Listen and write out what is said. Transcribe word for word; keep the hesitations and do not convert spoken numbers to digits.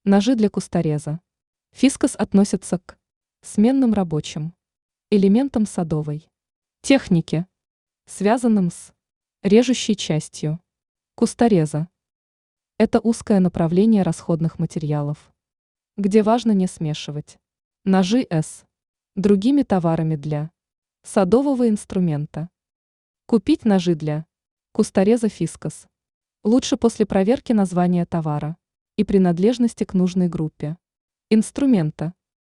Ножи для кустореза. Фискос относится к сменным рабочим элементам садовой техники, связанным с режущей частью кустореза. Это узкое направление расходных материалов, где важно не смешивать ножи с другими товарами для садового инструмента. Купить ножи для кустореза Фискос лучше после проверки названия товара и принадлежности к нужной группе инструмента.